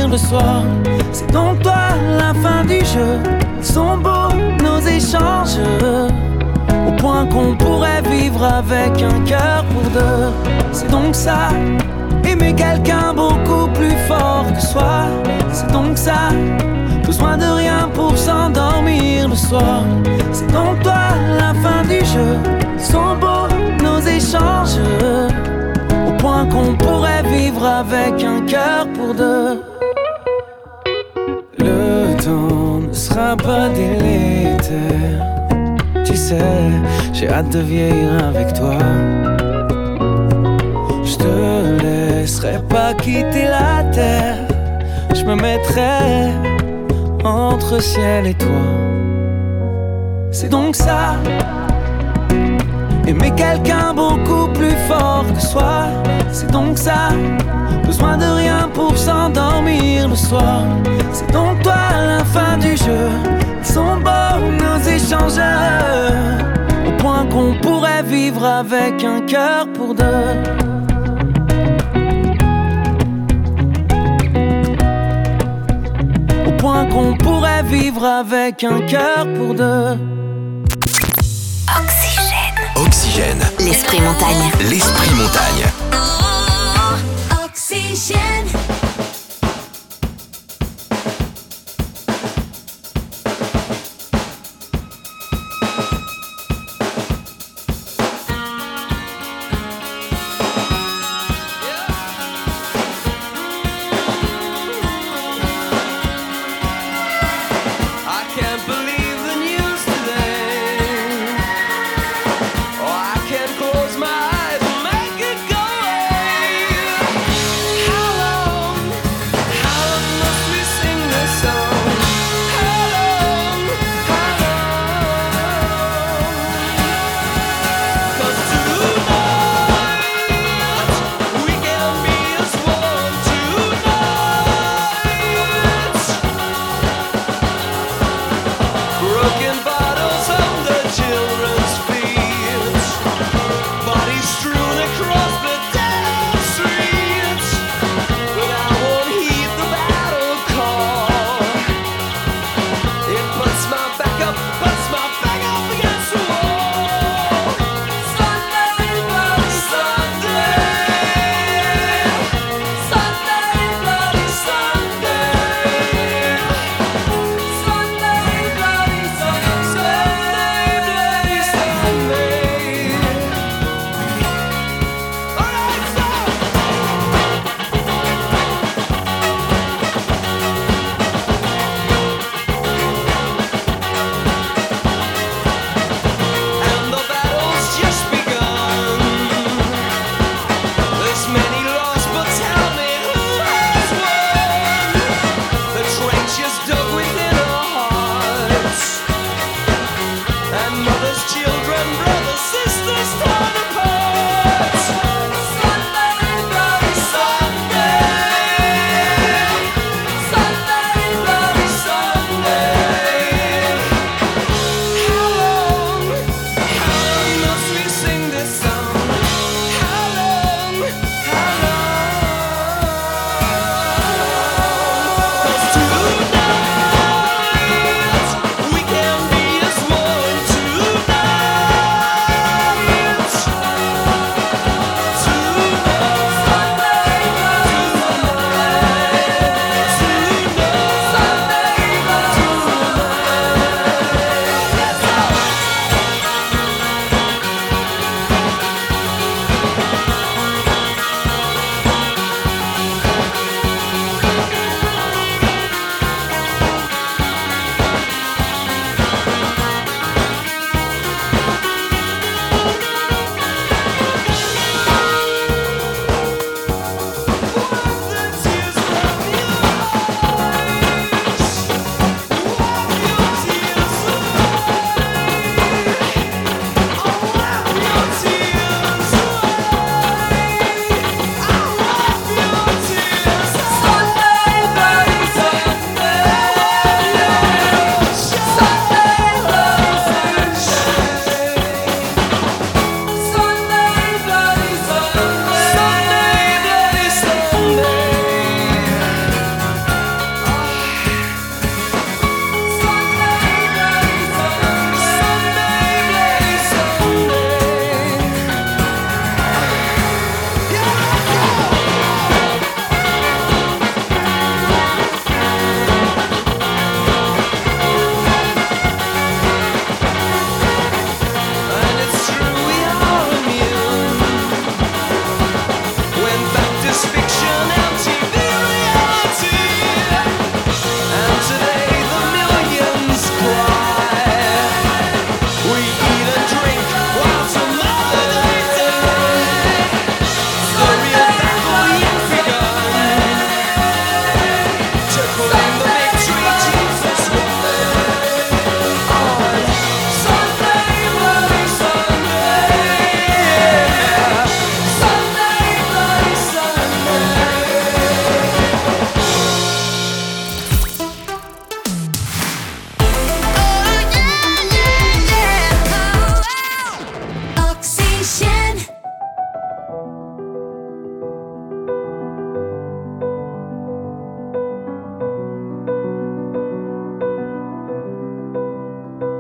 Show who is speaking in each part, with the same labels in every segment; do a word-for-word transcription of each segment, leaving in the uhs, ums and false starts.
Speaker 1: le soir. C'est donc toi la fin du jeu. Ils sont beaux nos échanges, au point qu'on pourrait vivre avec un cœur pour deux. C'est donc ça, aimer quelqu'un beaucoup plus fort que soi. C'est donc ça, besoin de rien pour s'endormir le soir. C'est donc toi la fin du jeu. Ils sont beaux nos échanges, au point qu'on pourrait vivre avec un cœur pour deux. Le temps ne sera pas délétère. Tu sais, j'ai hâte de vieillir avec toi. Je te laisserai pas quitter la terre. Je me mettrai entre ciel et toi. C'est donc ça, aimer quelqu'un beaucoup plus fort que soi. C'est donc ça, besoin de rien pour s'endormir le soir. C'est donc toi la fin du jeu. Ils sont beaux nos échanges, au point qu'on pourrait vivre avec un cœur pour deux. Au point qu'on pourrait vivre avec un cœur pour deux.
Speaker 2: Oxygène.
Speaker 3: Oxygène.
Speaker 2: L'esprit montagne.
Speaker 3: L'esprit montagne.
Speaker 2: Oh, oxygène.
Speaker 1: Close my eyes and make it go.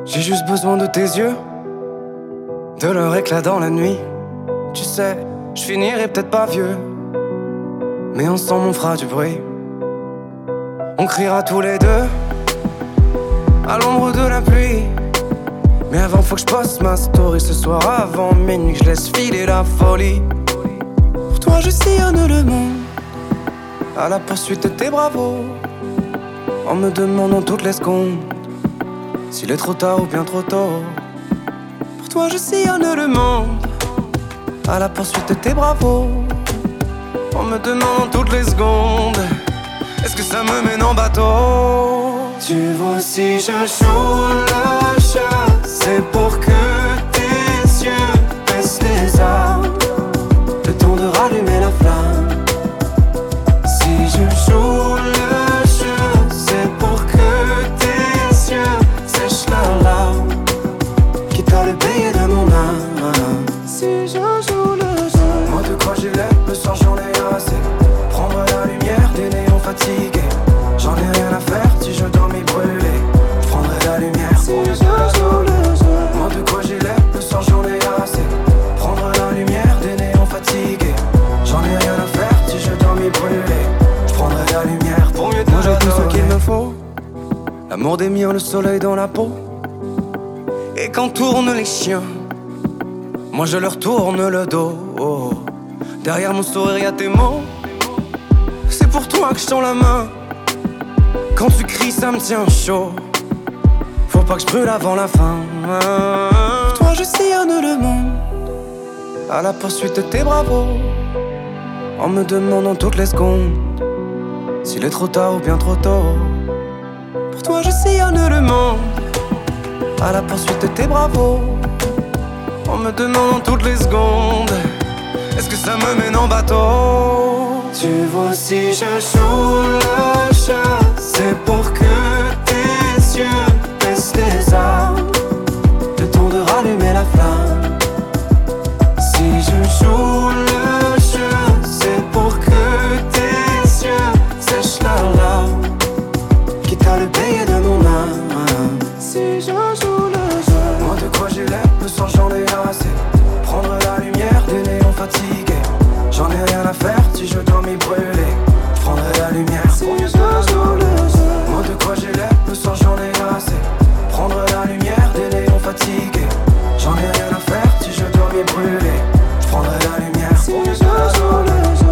Speaker 3: J'ai juste besoin de tes yeux, de leur éclat dans la nuit. Tu sais, je finirai peut-être pas vieux, mais ensemble on fera du bruit. On criera tous les deux à l'ombre de la pluie. Mais avant faut que je poste ma story ce soir avant minuit, que je laisse filer la folie. Pour toi je sillonne le monde à la poursuite de tes bravos, en me demandant toutes les secondes s'il est trop tard ou bien trop tôt. Pour toi je sillonne le monde à la poursuite de tes bravos, en me demandant toutes les secondes est-ce que ça me mène en bateau. Tu vois si je joue le jeu, c'est pour que tes yeux baissent les armes, le temps de rallumer la flamme. Si je joue le jeu, c'est pour que tes yeux sèchent leurs larmes, quitte à le payer de mon âme. Si je joue le jeu, moi de quoi j'ai l'air, le soir j'en ai assez. Prendre la lumière des néons fatigués, j'en ai rien à faire si je dois m'y brûler. Je prendrai la lumière si je joue le jeu. Moi de quoi j'ai l'air, le soir j'en ai assez. Prendre la lumière des néons fatigués, j'en ai rien à faire si je dois m'y brûler. Je prendrai la lumière pour mieux te Moi j'ai tout ce qu'il me faut, l'amour des miens, le soleil dans la peau. Et quand tournent les chiens, moi je leur tourne le dos. Derrière mon sourire y'a tes mots, c'est pour toi que je tends la main. Quand tu cries ça me tient chaud, faut pas que je brûle avant la fin. Pour toi je sillonne le monde à la poursuite de tes bravos, en me demandant toutes les secondes s'il est trop tard ou bien trop tôt. Pour toi je sillonne le monde à la poursuite de tes bravos, en me demandant toutes les secondes est-ce que ça me mène en bateau. Tu vois si je joue le jeu, c'est pour que tes yeux baissent les armes, le temps de rallumer la flamme. Si je joue le jeu, c'est pour que tes yeux sèchent leurs larmes, quitte à le payer de mon âme. Si je joue le jeu, moi de quoi j'ai l'air, le soir j'en ai assez. Prendre la lumière des néons fatigués, j'en ai rien à faire si je dois m'y brûler. Je prendrai la lumière si je joue le jeu. Moi de quoi j'ai l'air, le soir j'en ai assez. Prendre la lumière des néons fatigués, j'en ai rien à faire si je dois m'y brûler. Je prendrai la lumière si je joue le jeu.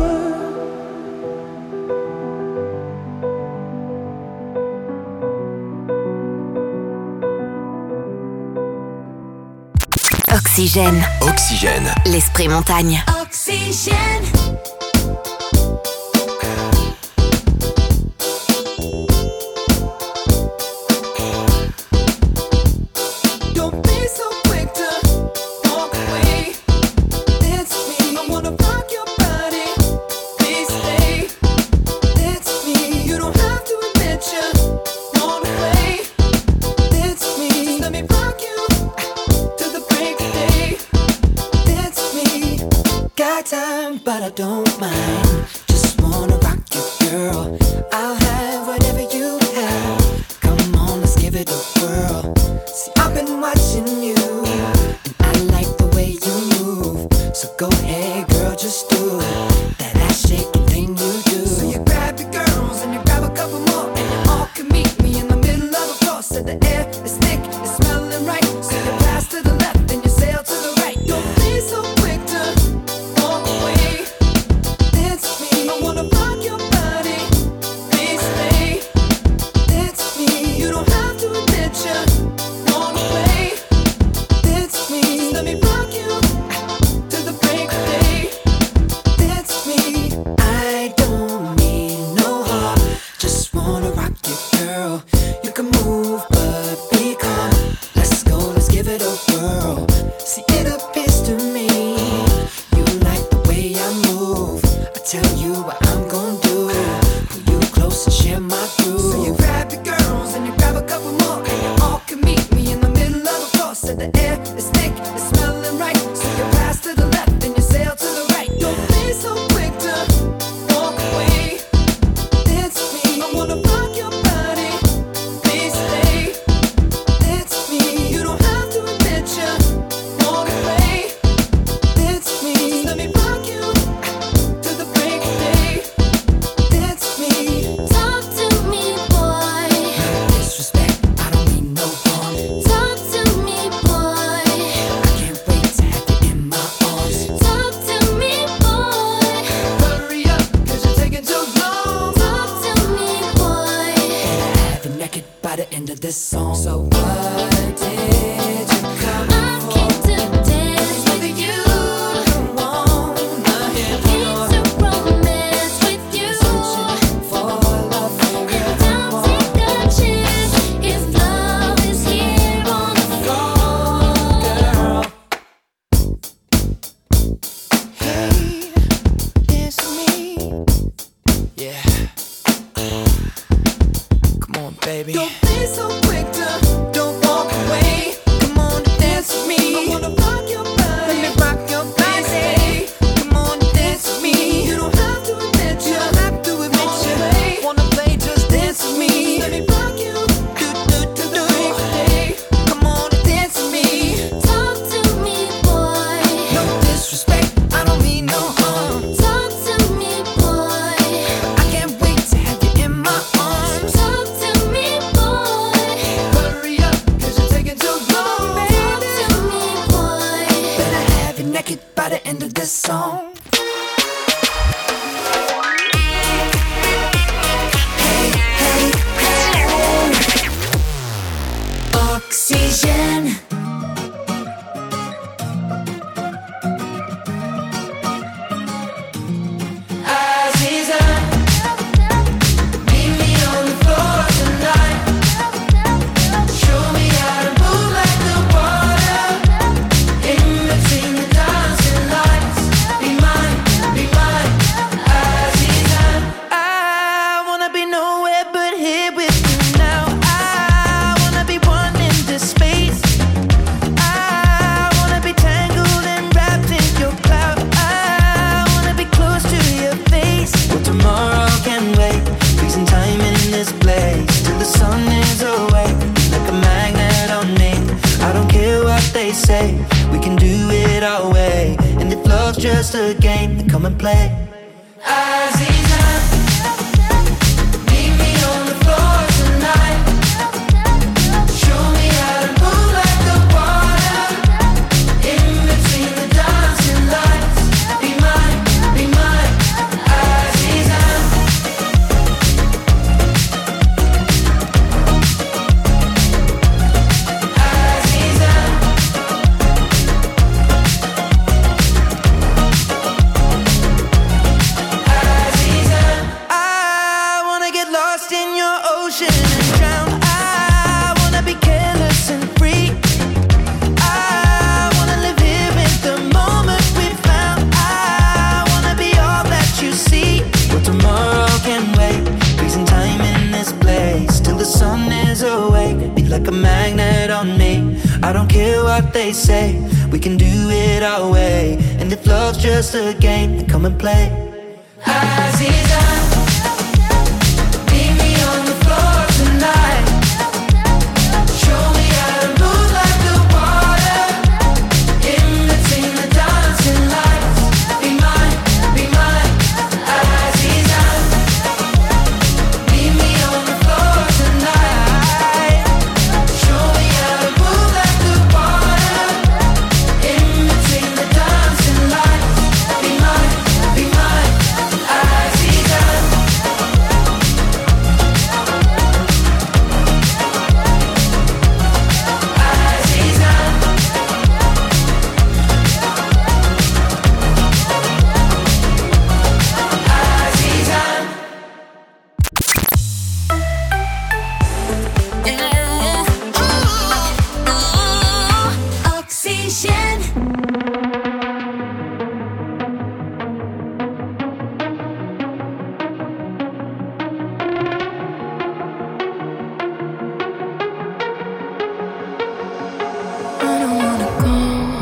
Speaker 2: Oxygène.
Speaker 4: Oxygène.
Speaker 2: L'esprit montagne.
Speaker 5: Oxygène.
Speaker 1: But this song. So what did you come I for? I came to dance with you. Come on, I came to romance with you. Searching for love for you. And I'll take a chance if love is here on the floor, girl. Hey, it's me. Yeah. Come on, baby. Don't be so quick to don't walk away. Come on and dance with me. I wanna rock your body. Let me rock your body. Come on and dance with me. You don't have to admit you. Don't have to admit you. Wanna play? Just dance with me. Let me rock you. Do do do do. Hey, come on and dance with me. Talk to me, boy. No disrespect. I don't mean no harm. Talk to me, boy. I can't wait to have you in my arms. Talk to me, boy. Hurry up, cause you're taking too long, baby. Talk to me, boy. Better have you naked by the end of this song. Hey, hey, hey. Oxygen. Aziza, meet me on the floor tonight. Show me how to move like the water. In between the dancing lights. Be mine, be mine, Aziza. I wanna be nowhere but here with you now. I wanna be one in this space. I wanna be tangled and wrapped in your cloud. I wanna be close to your face. Well, tomorrow can wait. Freezing time in this place till the sun is away. Like a magnet on me. I don't care what they say. We can do it our way. And if love's just a game, then come and play. Aziza, meet me on the floor tonight. Show me how to move like the water. In between the dancing lights. Be mine, be mine, Aziza. Aziza. Aziza. I wanna get lost in your ocean and drown. I wanna be careless and free. I wanna live here in the moment we found. I wanna be all that you see. Well, tomorrow can wait. Freezing time in this place till the sun is awake. Be like a magnet on me. I don't care what they say. We can do it our way. And if love's just a game, then come and play. Aziza, meet me on the floor tonight. Show me how to move like the water. In between the dancing lights. Be mine, be mine, Aziza. Meet me on the floor tonight. Show me how to move like the water. In between the dancing lights. Be mine, be mine, Aziza. Aziza. Aziza. Oxygen. I don't wanna go,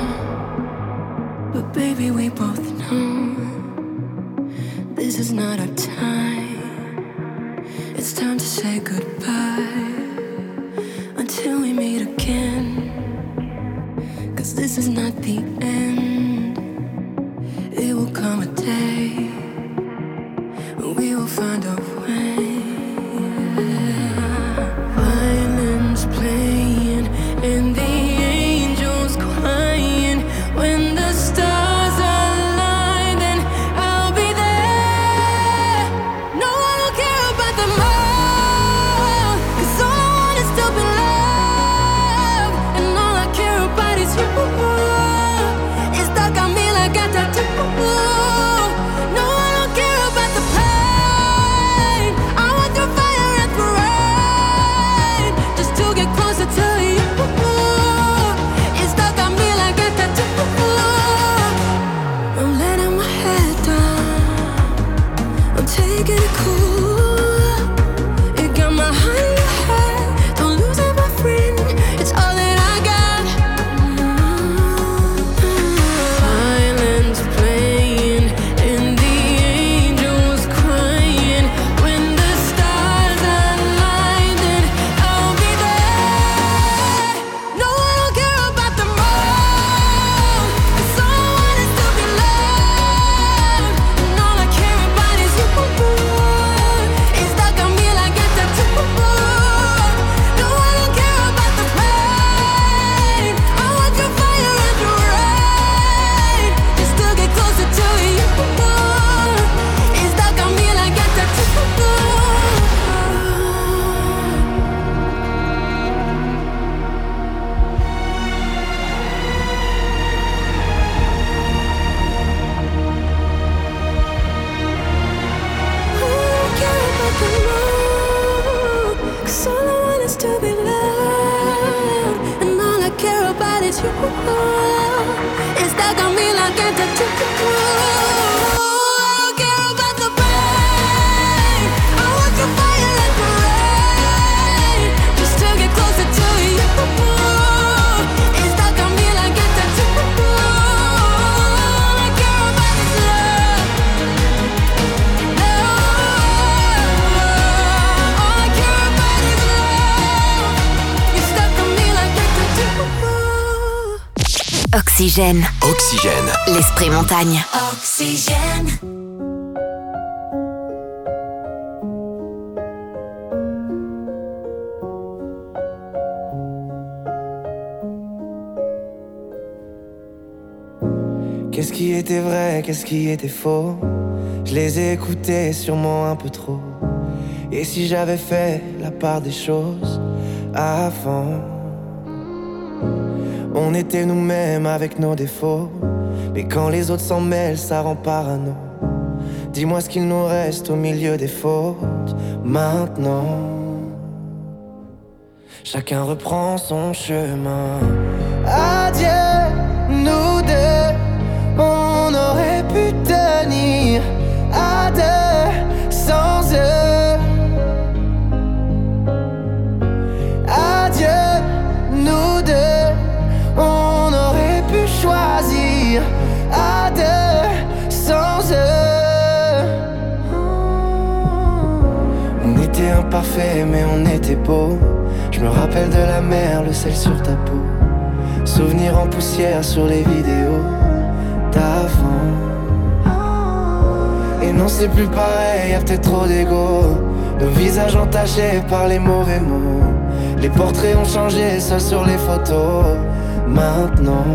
Speaker 1: but baby, we both know this is not our time. It's time to say goodbye until we meet again. Cause this is not the end. It will come a day when we will find a way. Violins playing and the angels crying. When the stars align, then I'll be there. No one will care about them all. Cause all I want is to be loved.
Speaker 4: taking it cool. You got my heart in your head. Don't lose it, my friend. It's all that I got. Violins playing and the angel was crying. When the stars align, then I'll be there. No, I don't care about the moon, 'cause all I want is to be loved. And all I care about is you. It's stuck on me like a tattoo. No, I don't care about the pain. I want your fire and your rain. Just to get closer to you. It's stuck on me like a tattoo. Cause all I want is to be loved. And all I care about is you. It's stuck on me like a tattoo. I don't care about the pain. I want your fire and your rain. Just to get closer to you. It's stuck on me like a tattoo. All I care about is love. All I care about is love. You're stuck on me like a tattoo.
Speaker 2: Oxygène.
Speaker 5: Oxygène.
Speaker 2: L'esprit montagne.
Speaker 4: Oxygène.
Speaker 3: Qu'est-ce qui était vrai, qu'est-ce qui était faux? Je les ai écoutés sûrement un peu trop. Et si j'avais fait la part des choses avant? On était nous-mêmes avec nos défauts, mais quand les autres s'en mêlent, ça rend parano. Dis-moi ce qu'il nous reste au milieu des fautes maintenant. Chacun reprend son chemin. Adieu, nous deux, on aurait pu tenir à deux sans eux. Adieu, nous deux, on aurait pu choisir à deux sans eux. On était imparfaits mais on était beaux. Je me rappelle de la mer, le sel sur ta peau. Souvenirs en poussière sur les vidéos d'avant. Et non c'est plus pareil, y'a peut-être trop d'ego. Nos visages entachés par les mauvais mots. Les portraits ont changé, seuls sur les photos. Maintenant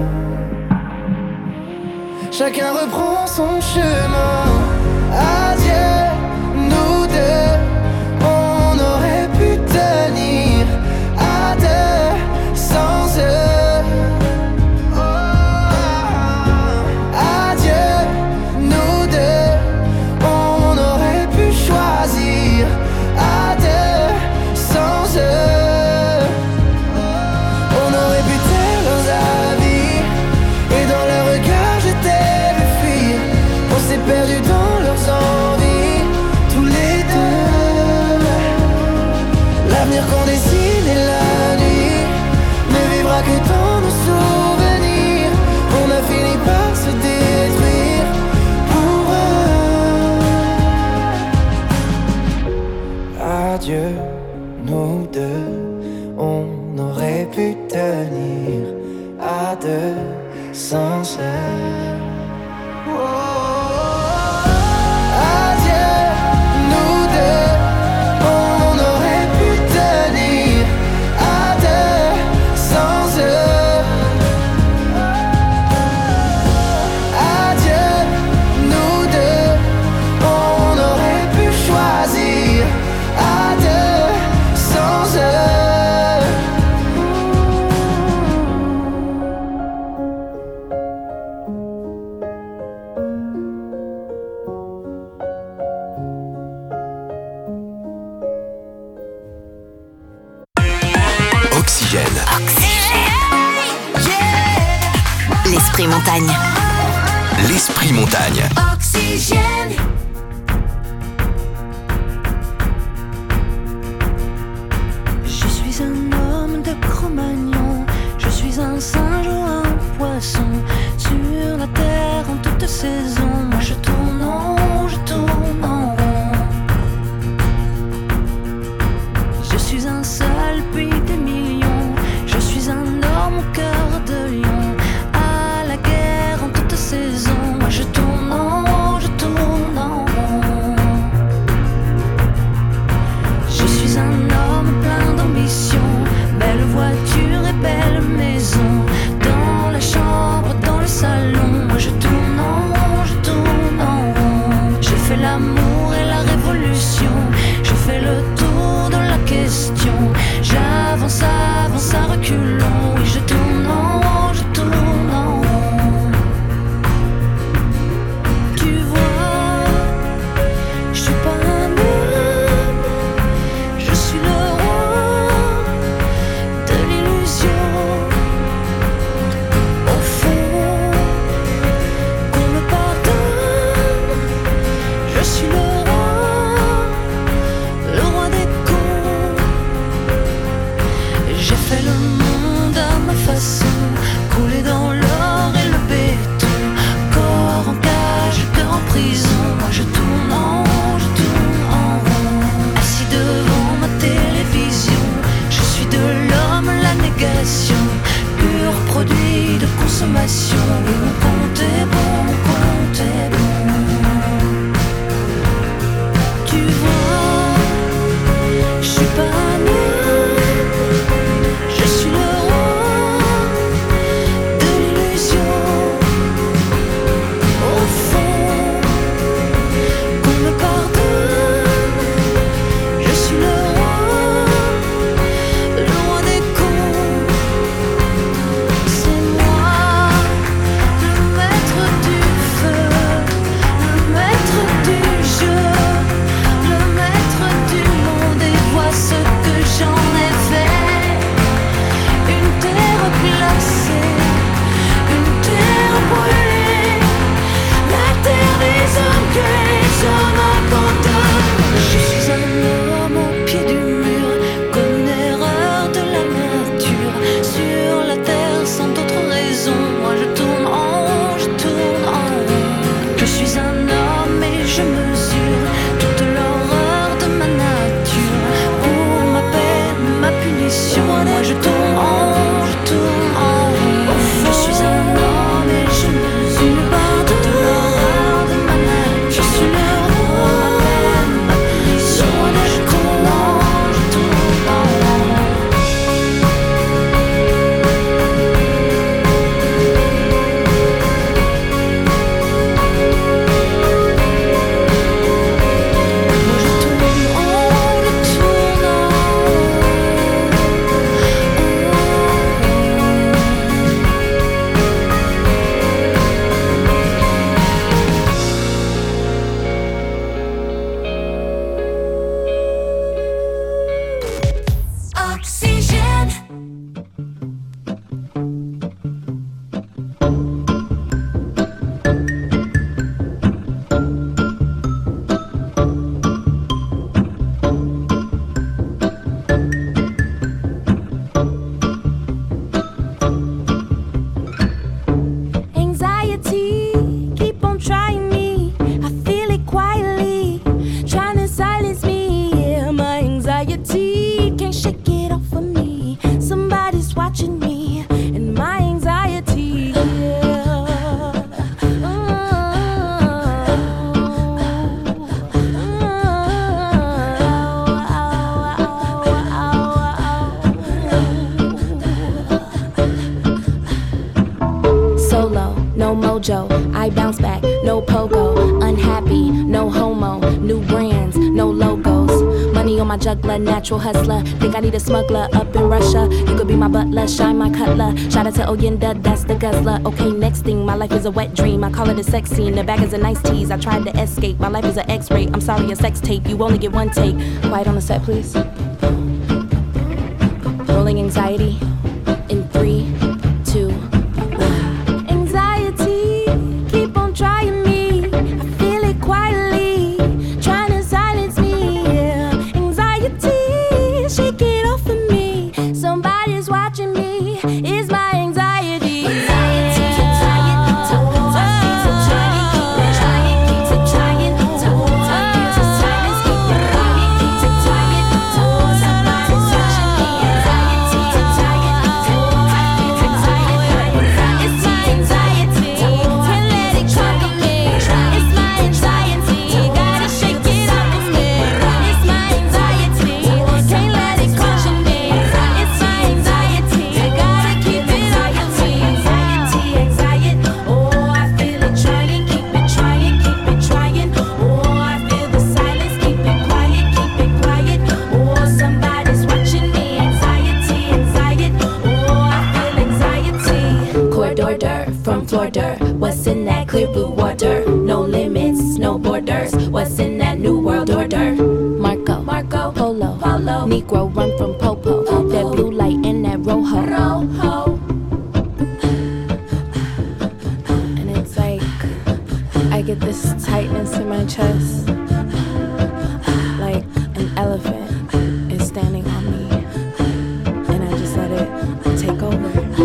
Speaker 3: chacun reprend son chemin. Adieu, nous deux, on aurait pu tenir à deux sans eux. Adieu, nous deux, on aurait pu choisir à deux sans eux. On aurait pu taire leurs avis, et dans leurs regards je t'ai vu fuir. On s'est perdu dans leurs envies, tous les deux. L'avenir qu'on dessine et la nuit ne vivra que dans nos souvenirs. On a fini par se détruire pour eux. Adieu, nous deux, on aurait pu tenir à deux sans eux. Adieu, nous deux, on aurait pu tenir à deux sans eux. Adieu, nous deux, on aurait pu choisir à deux sans eux.
Speaker 5: Oxygène.
Speaker 2: L'esprit montagne.
Speaker 5: L'esprit montagne.
Speaker 4: Oxygène. le tour de la question. J'avance, avance à reculons. Oui, je tourne en rond, je tourne en rond. Tu vois, je suis pas un homme, je suis le roi de l'illusion. Au fond, qu'on me pardonne, je suis le roi, le roi des cons. J'ai fait le monde à ma façon, coulé dans l'or et le béton, corps en cage, cœur en prison. Moi je tourne en rond, je tourne en rond, assis devant ma télévision. Je suis de l'homme la négation, pur produit de consommation. Oui, mon compte est bon, mon compte est bon. Tu vois, je suis pas un homme, je suis le roi de l'illusion. Au fond, qu'on me pardonne, je suis le roi, le roi des cons. C'est moi, le maître du feu, le maître du jeu, le maître du monde. Et vois ce que j'en ai fait. Une terre glacée, une terre brûlée, la terre des hommes que les hommes abandonnent. Je suis un homme au pied du mur, comme une erreur de la nature. Sur la terre sans d'autre raison, moi je tourne en rond, je tourne en rond. Je suis un homme et je mesure toute l'horreur de ma nature. Pour ma peine, ma punition, moi je tourne en rond, je tourne en rond. Je suis un homme et je mesure toute l'horreur de ma nature. Je suis le roi, ma peine, ma punition, moi je tourne en rond, je tourne en rond. Moi je tourne en rond, je tourne en Oxygène. Anxiety, keep on trying me. I feel it quietly, trying to silence me. Yeah, my anxiety can't shake it off of me. Somebody's watching me, and my anxiety. Yeah. Solo, no mojo, I bounce back, no pogo. Unhappy, no homo, new brands, no logos. Money on my juggler, natural hustler. Think I need a smuggler up in Russia. You could be my butler, shine my cutler. Shout out to Oyenda, that's the guzzler. Okay, next thing, my life is a wet dream. I call it a sex scene, the bag is a nice tease. I tried to escape, my life is an X-ray. I'm sorry, a sex tape, you only get one take. Quiet on the set, please. Rolling anxiety in three, two, one. Anxiety, keep on trying me. I feel it quietly, trying to silence me. Yeah. Anxiety, shake it off of me. Somebody's watching me. Is my anxiety. Anxiety, trying, trying, keep trying, keep trying, keep trying, to silence, keep trying, keep trying, somebody's watching me. Anxiety, trying,
Speaker 5: world order. What's in that clear blue water? No limits, no borders. What's in that new world order? Marco, Marco, Polo, Polo, Negro run from Popo. Popo. That blue light in that Rojo, Rojo. And it's like I get this tightness in my chest, like an elephant is standing on me, and I just let it take over.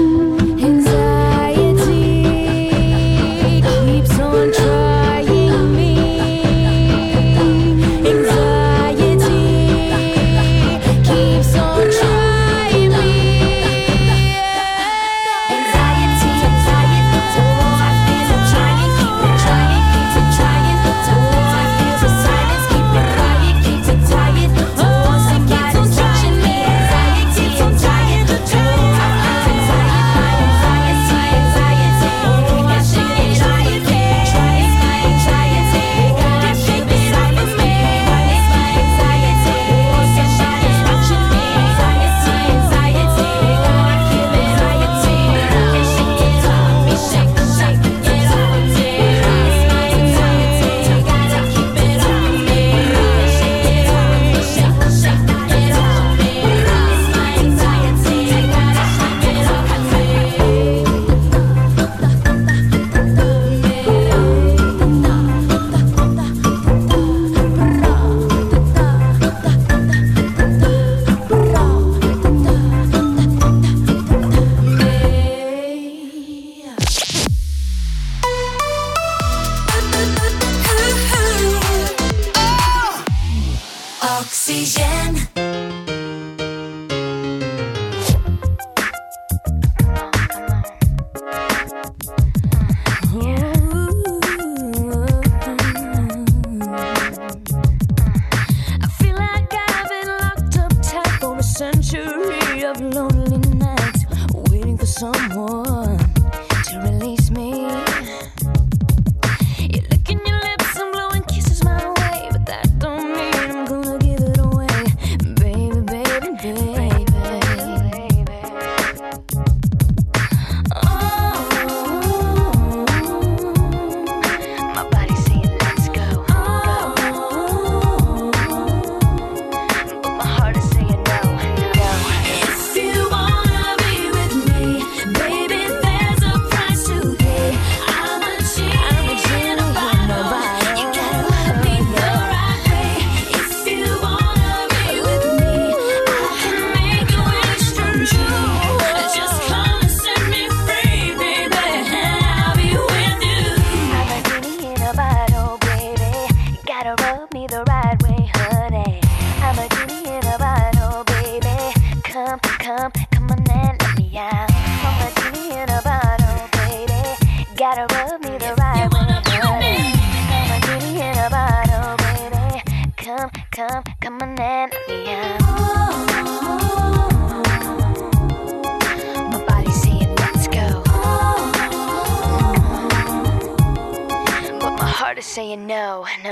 Speaker 6: Saying no, no.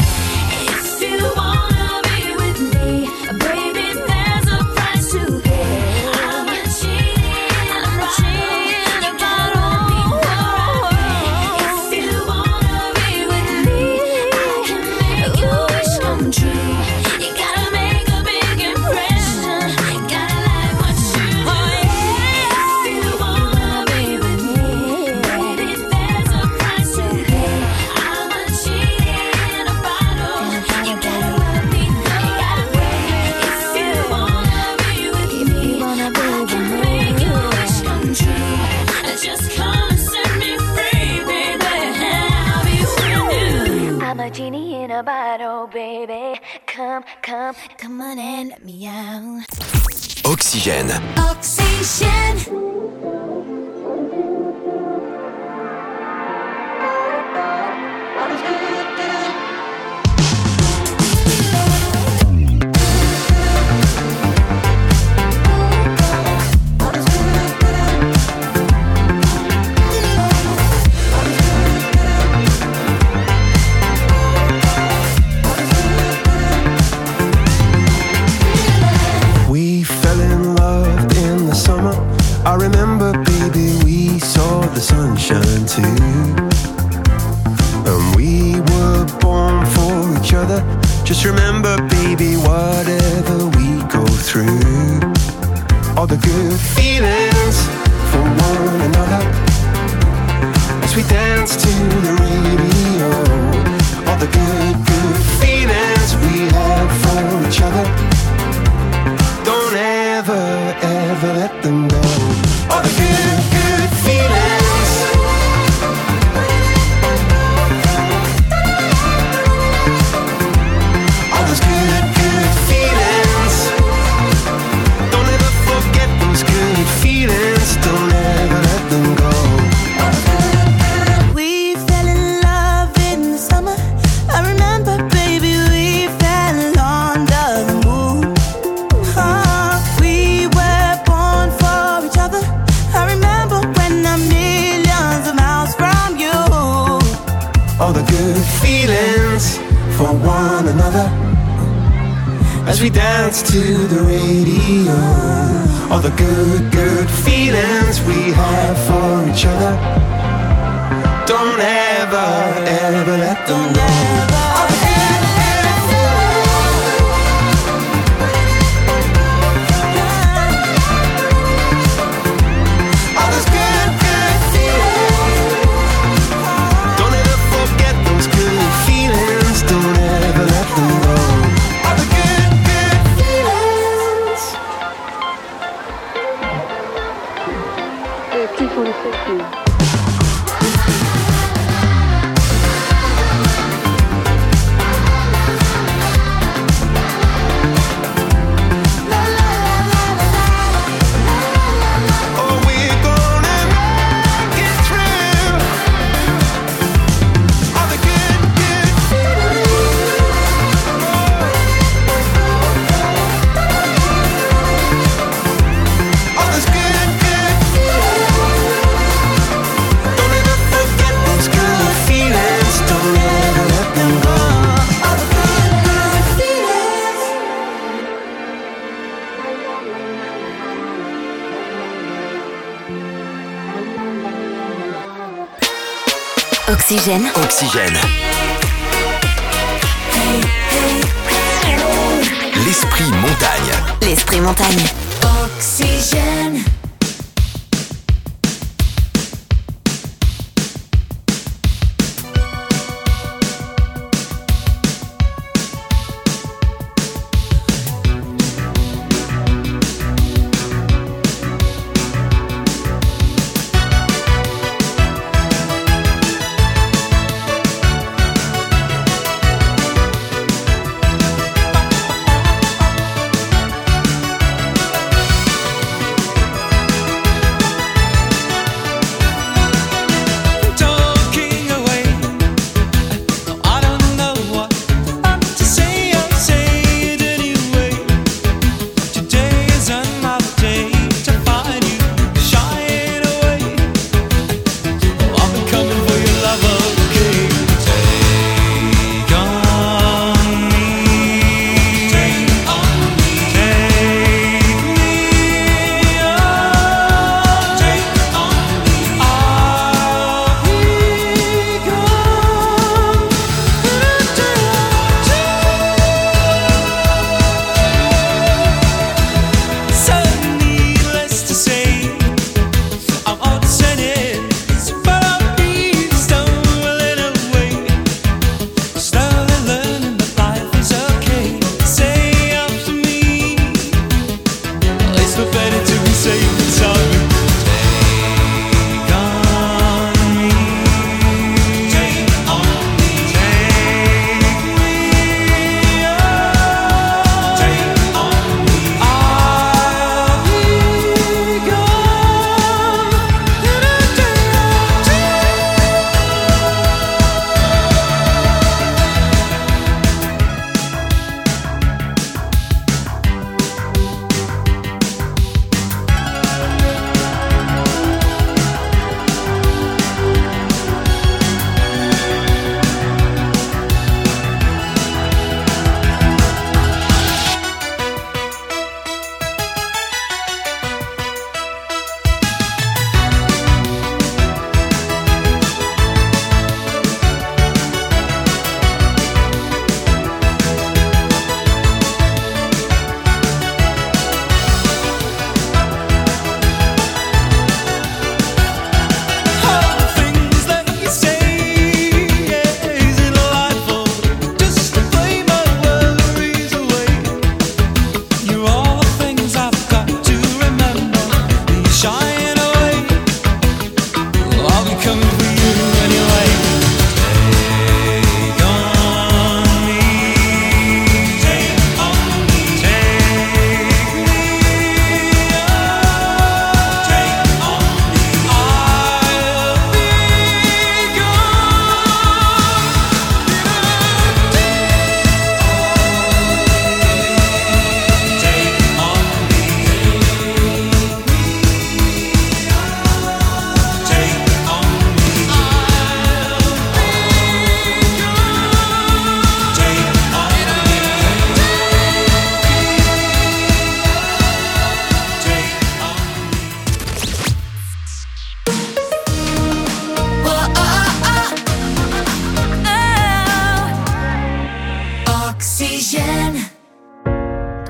Speaker 6: If you wanna be with me, baby, there's a price to pay. I'm not cheating, I'm not cheating about all. If you wanna be with me, I can make your wish come true. You gotta make a big impression. You gotta like what you do. If you wanna be with me, baby, there's a price to pay. I'm not cheating about all. You gotta let me know. You gotta wait. If you wanna be with me, I can make your wish come true. Just come and set me free, baby. I'll be with you. I'm a genie in a bottle, baby. Come, come, come on and let me out.
Speaker 7: Oxygène.
Speaker 6: Oxygène.
Speaker 8: We fell in love in the summer. I remember
Speaker 7: let them go. All the good, good feelings. All those good, good feelings. Don't ever forget those good feelings. Don't ever let them go.
Speaker 8: We fell in love in the summer. I remember, baby, we fell under the moon. Oh, we were born for each other. I remember when I'm millions of miles from you.
Speaker 7: All the good feelings for one another as we dance to the radio. All the good, good feelings we have for each other. Don't ever, ever let them go. All the good, good feelings. All those good, good feelings. Don't ever forget those good feelings. Don't ever let them go. All the good, good feelings. Oh, we're gonna make it through. All the good, good feelings. All those good, good feelings. Don't ever forget those good feelings. Don't ever let them go. All the good, good feelings.
Speaker 2: Oxygène.
Speaker 9: Oxygène. L'esprit montagne.
Speaker 2: L'esprit montagne.
Speaker 6: Oxygène.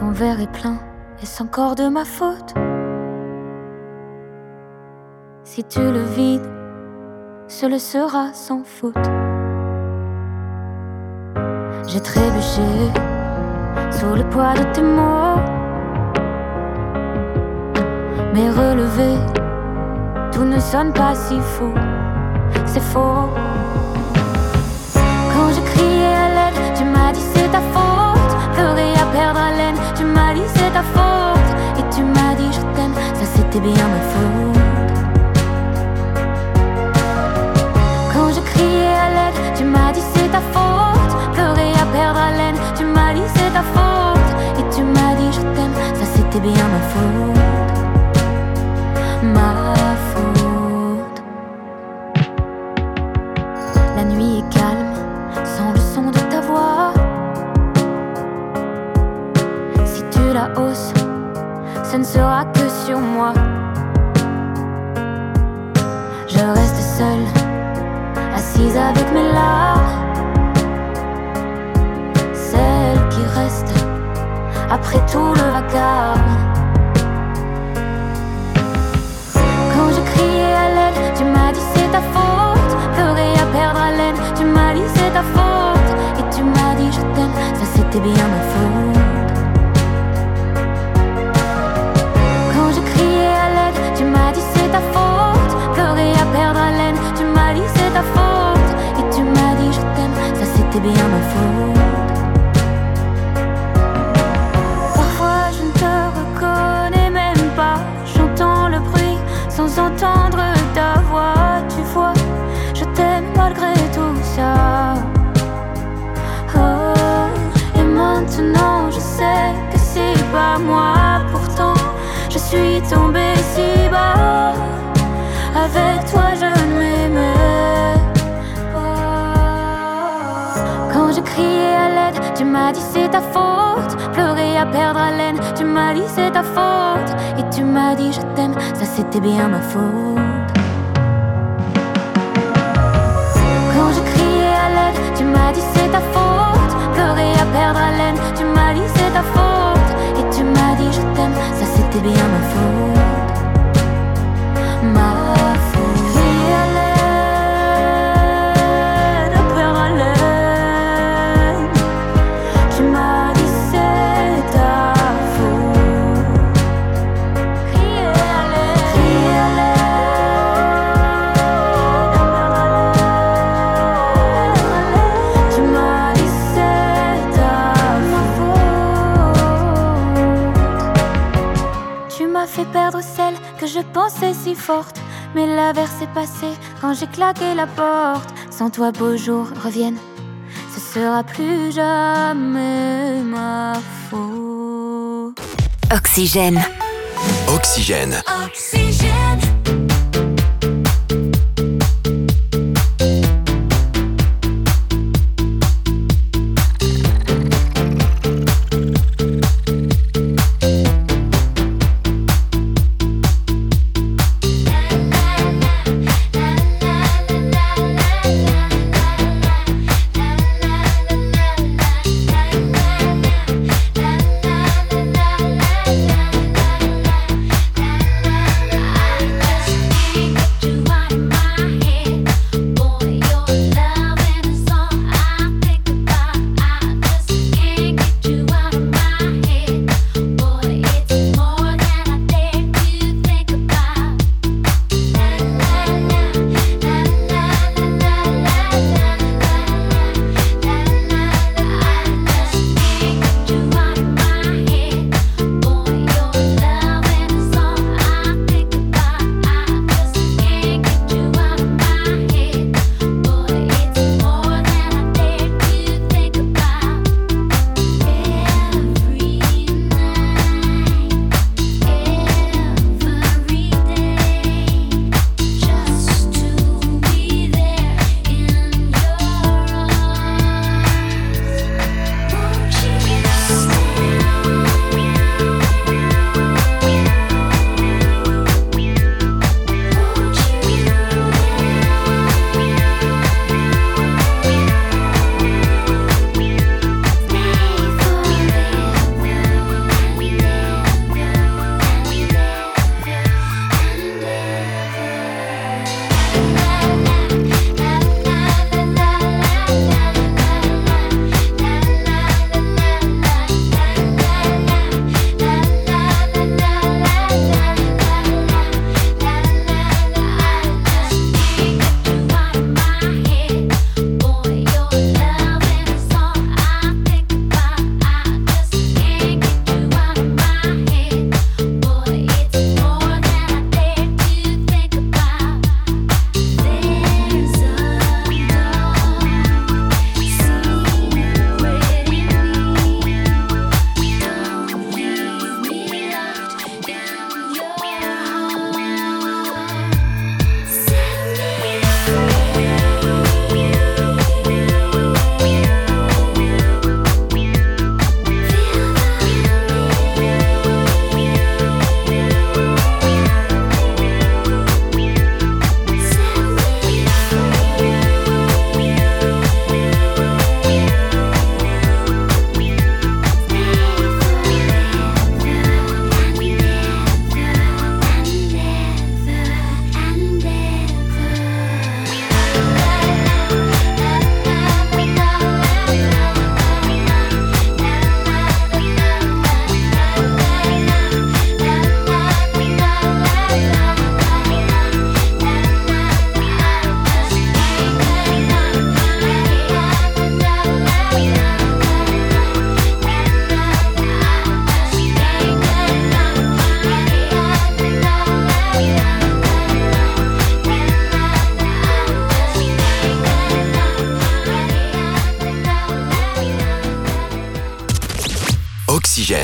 Speaker 10: Ton verre est plein, est-ce encore de ma faute? Si tu le vides, ce le sera sans faute. J'ai trébuché sous le poids de tes mots, mais relevé, tout ne sonne pas si faux. C'est faux. Quand j'ai crié à l'aide, tu m'as dit c'est ta faute. Pleurer à perdre haleine, tu m'as dit c'est ta faute. Et tu m'as dit je t'aime, ça c'était bien ma faute. Quand j'ai crié à l'aide, tu m'as dit c'est ta faute. Pleurer à perdre haleine, tu m'as dit c'est ta faute. Et tu m'as dit je t'aime, ça c'était bien ma faute. Ma faute. La nuit est calme, sans le son de ta voix. Si tu la hausses, ce ne sera que sur moi. Je reste seule, assise avec mes larmes, celle qui reste après tout le vacarme. Quand j'ai crié à l'aide, tu m'as dit c'est ta faute. Pleurer à perdre haleine, tu m'as dit c'est ta faute. Et tu m'as dit je t'aime, ça c'était bien ma faute. Quand j'ai crié à l'aide, tu m'as dit c'est ta faute. Pleurer à perdre haleine, tu m'as dit c'est ta faute. Et tu m'as dit je t'aime, ça c'était bien ma faute. Parfois je ne te reconnais même pas. J'entends le bruit sans entendre ta voix. Tu vois, je t'aime malgré tout ça. Oh, et maintenant je sais que c'est pas moi. Pourtant je suis tombée si bas. Avec toi je ne m'aimais pas. Quand j'ai crié à l'aide, tu m'as dit c'est ta faute. Pleurer à perdre haleine, tu m'as dit c'est ta faute. Et tu m'as dit je t'aime, ça c'était bien ma faute. Quand j'ai crié à l'aide, tu m'as dit c'est ta faute. Pleurer à perdre haleine, tu m'as dit c'est ta faute. Et tu m'as dit je t'aime, ça c'était bien ma faute. Ma faute. Crier à l'aide, à perdre haleine, tu m'as dit c'est ta faute. Crier à l'aide, crier à l'aide, à perdre haleine, tu m'as dit c'est ta faute. Tu m'as fait perdre celle que je pensais si forte, mais l'averse est passée quand j'ai claqué la porte. Sans toi beaux jours reviennent, ce sera plus jamais ma faute.
Speaker 2: Oxygène.
Speaker 9: Oxygène.
Speaker 6: Oxygène.
Speaker 10: I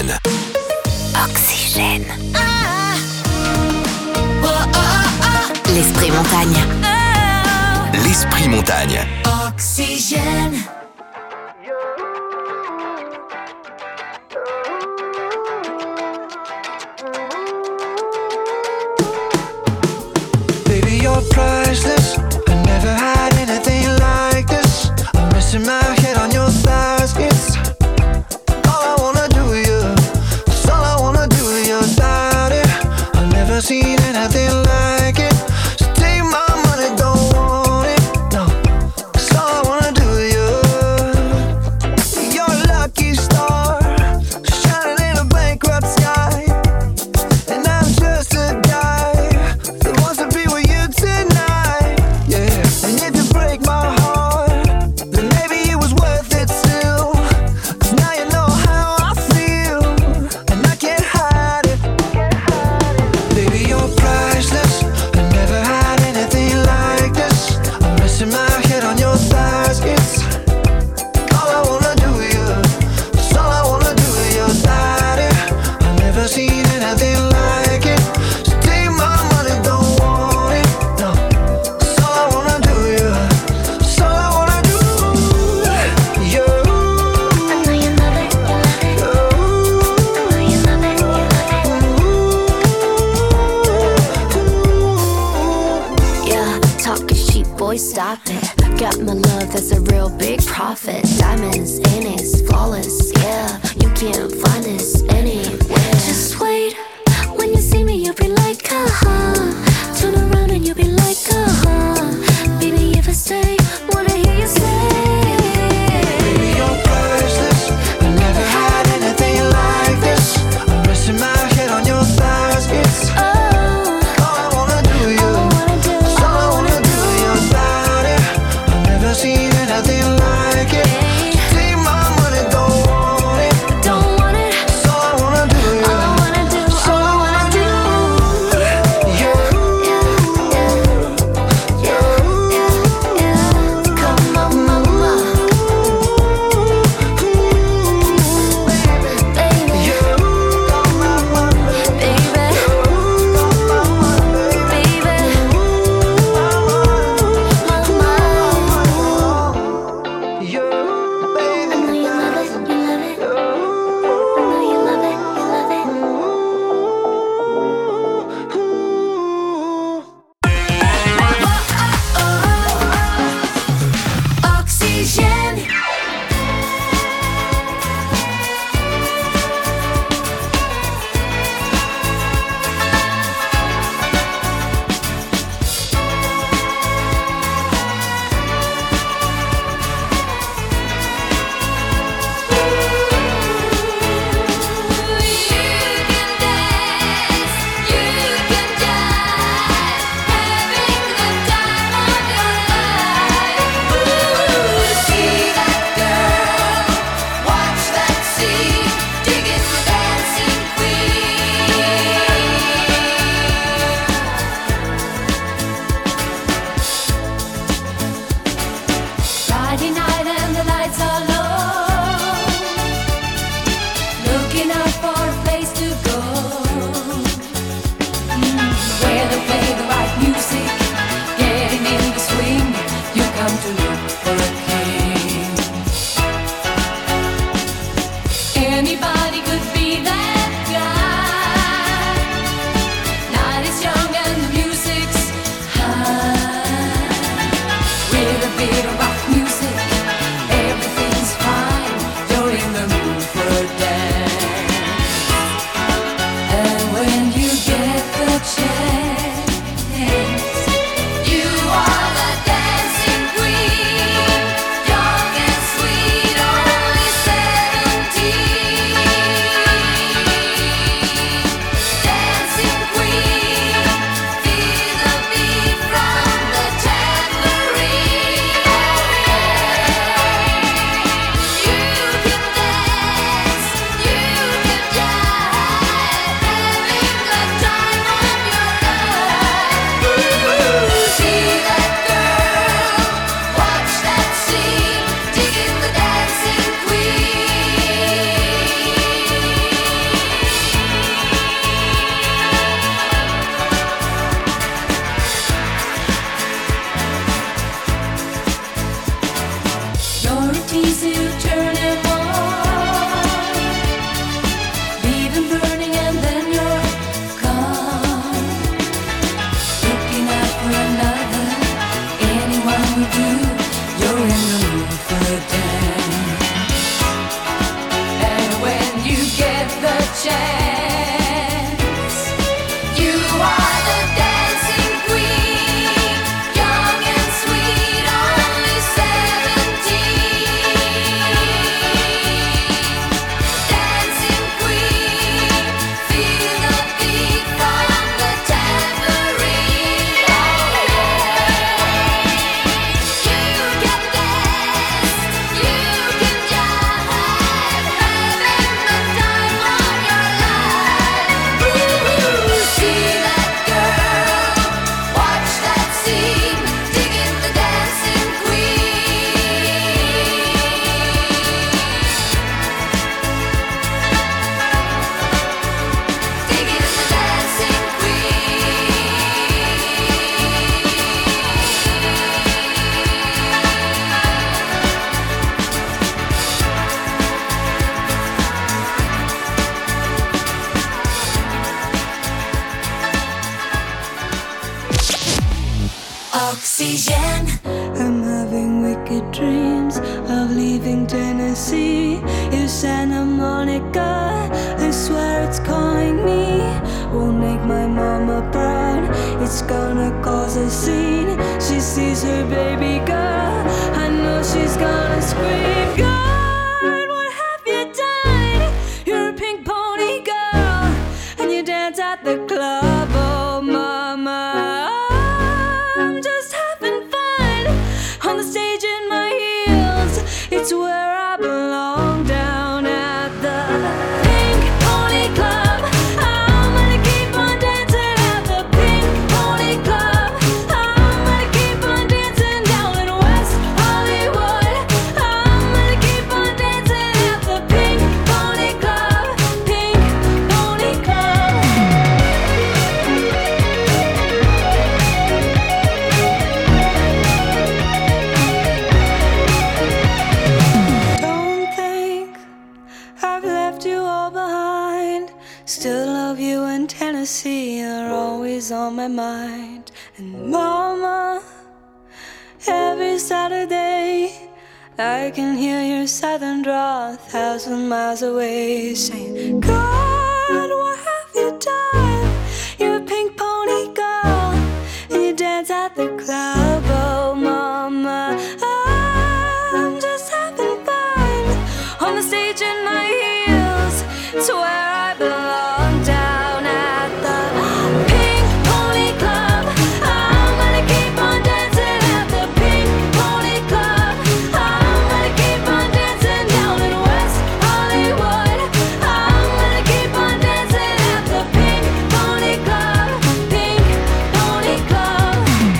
Speaker 9: Oxygène.
Speaker 2: Oxygène. L'esprit montagne.
Speaker 9: L'esprit montagne.
Speaker 2: Oxygène.
Speaker 7: Baby, you're priceless. I never had anything like this. I'm resting my head on your thighs. It's all I wanna do with you. It's all I wanna do with your body. I've never seen anything like it. So take my money, don't want it. No, it's all I wanna do with you. You're a lucky star, shining in a bankrupt sky. And I'm just a guy that wants to be with you tonight. Yeah, and if you break my heart, then maybe it was worth it still. 'Cause now you know how I feel, and I can't hide it. Baby, you're priceless. I never had anything like this. I'm resting my head on your thighs. It's all I wanna do with you. It's all I wanna do with your body. I've never seen anything like it. So take my money, don't want it. No, it's all I wanna do with you. It's all I wanna do. You.
Speaker 6: I know you love it, you love it. I know you love it, you love it.
Speaker 11: Yeah, talking cheap, boy, stop it. Got my love, that's a real big profit. Diamonds in it, flawless, yeah. You can't find this anywhere. Just wait, when you see me, you'll be like, uh-huh. Turn around and you'll be like, uh-huh. Baby, if I stay, wanna hear you say.
Speaker 7: Baby, you're priceless. I never had anything like this. I'm resting my head on your thighs. It's
Speaker 11: Oh,
Speaker 7: all I wanna do with you.
Speaker 11: all I wanna do,
Speaker 7: It's all I
Speaker 11: all I
Speaker 7: wanna do with your body. I've never seen anything like it. So take my money, don't want it.
Speaker 11: don't want it.
Speaker 7: It's all I wanna do with you.
Speaker 11: All I wanna
Speaker 2: Oxygène.
Speaker 8: I'm having wicked dreams of leaving Tennessee. It's Santa Monica, I swear it's calling me. Won't make my mama proud, it's gonna cause a scene. She sees her baby girl, I know she's gonna scream. God, what have you done? You're a pink pony girl, and you dance at the club. Oh mama, I'm just having fun on the stage in my heels. It's where I belong, down at the Pink Pony Club. I'm gonna keep on dancing at the Pink Pony Club. I'm gonna keep on dancing down in West Hollywood. I'm gonna keep on dancing at the Pink Pony Club. Pink Pony Club. Don't think I've left you all behind. Still love you in Tennessee, you're always on my mind. And mama, every Saturday I can hear your southern drawl a thousand miles away, saying, God, what have you done? You're a pink pony girl, and you dance at the club. Oh mama, I'm just having fun on the stage in my heels. It's where I belong, down at the Pink Pony Club. I'm gonna keep on dancing at the Pink Pony Club. I'm gonna keep on dancing down in West Hollywood. I'm gonna keep on dancing at the Pink Pony Club. Pink Pony Club.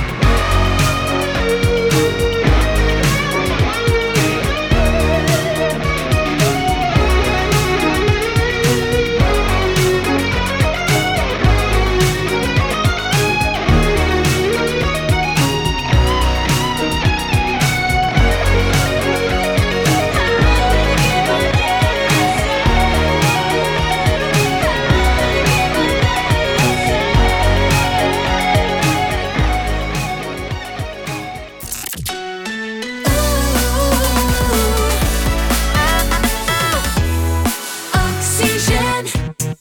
Speaker 2: Oxygène.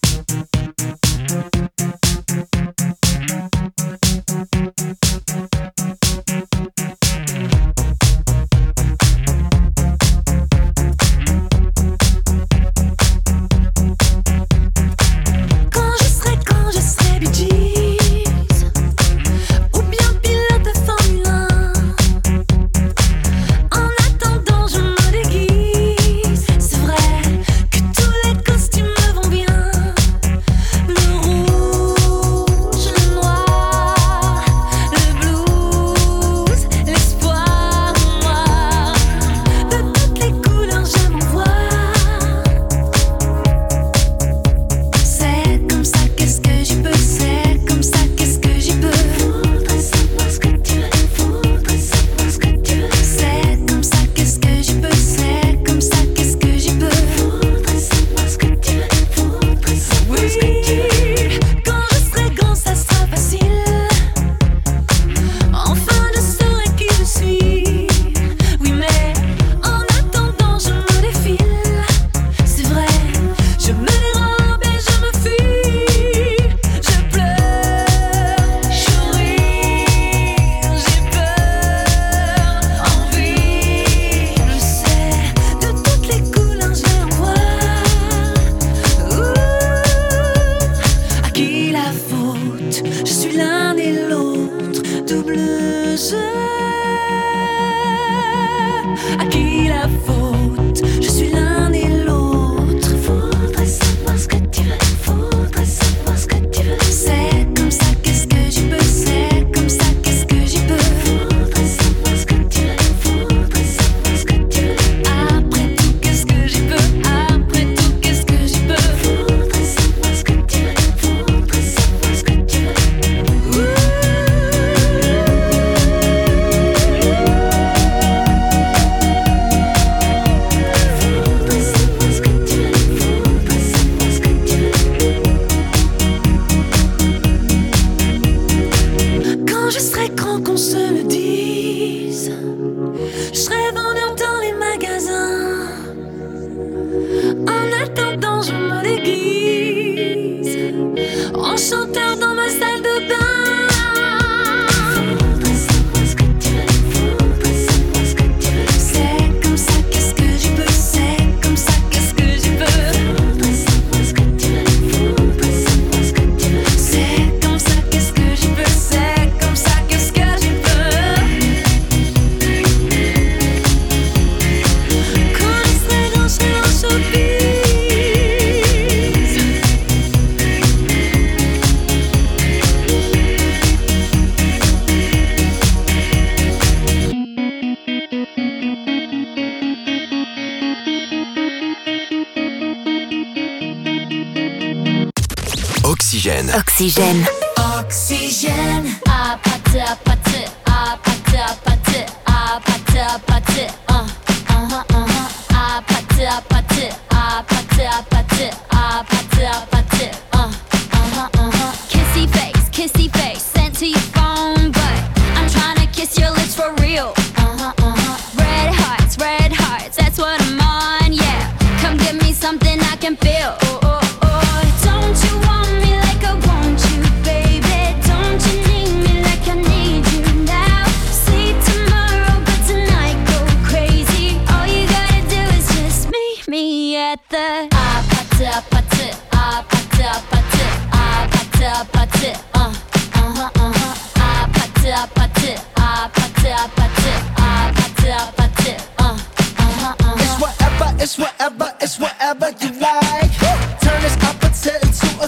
Speaker 6: Quand je serai, quand je serai Bee Gees, ou bien pilote de Formule un. En attendant, je me déguise. C'est vrai que tous les costumes me vont bien. Le rouge, le noir, le blues, l'espoir noir. De toutes les couleurs, je m'en vois. C'est comme ça, qu'est-ce que j'y peux? C'est comme ça, qu'est-ce que j'y peux? Faudrait savoir ce que tu veux. Faudrait savoir ce que tu veux. C'est comme ça, qu'est-ce que j'y peux? C'est comme ça, qu'est-ce que j'y peux? Faudrait savoir ce que tu veux. Faudrait savoir ce que tu veux. Quand je serai grand, ça sera facile. Enfin, je saurai qui je suis. Oui, mais en attendant, je me défile. C'est vrai, je me dérobe et je me fuis. Je pleure, je ris, j'ai peur, envie. Je sais, de toutes les couleurs, je vais en voir. Ouh, à qui la faute? Je suis l'un et l'autre, double jeu. À qui la faute? Je suis l'un et l'autre. Faudrait savoir ce que tu veux. Faudrait savoir ce que tu veux. C'est comme ça, qu'est-ce que j'y peux? C'est comme ça, qu'est-ce que j'y peux? Faudrait savoir ce que tu veux. Faudrait savoir ce que tu veux. Après tout, qu'est-ce que j'y peux? Après tout, qu'est-ce que j'y peux? Faudrait savoir ce que tu veux. Faudrait savoir ce que tu veux. Ouh.
Speaker 9: Oxygène.
Speaker 10: Oxygène.
Speaker 2: Oxygène. Ah, pâte, ah, pâte, ah, pâte, ah, pâte, ah, pâte, ah, pâte, uh, uh-huh, uh-huh. Ah, pâte, ah, pâte, ah, pâte, ah, pâte, ah, pâte, ah, pâte, uh, uh-huh, uh-huh. Kissy face, kissy face, sent to your phone, but I'm trying to kiss your lips for real. Uh-huh, uh-huh. Red hearts, red hearts, that's what I'm on, yeah. Come give me something I can feel. Oh, oh, oh. Don't you want me like I want you, baby? Don't you need me like I need you now? See tomorrow, but tonight go crazy. All you gotta do is just meet me at the ah, pâte, ah, pâte, ah, pâte, ah, pâte, ah, pâte, ah, pâte.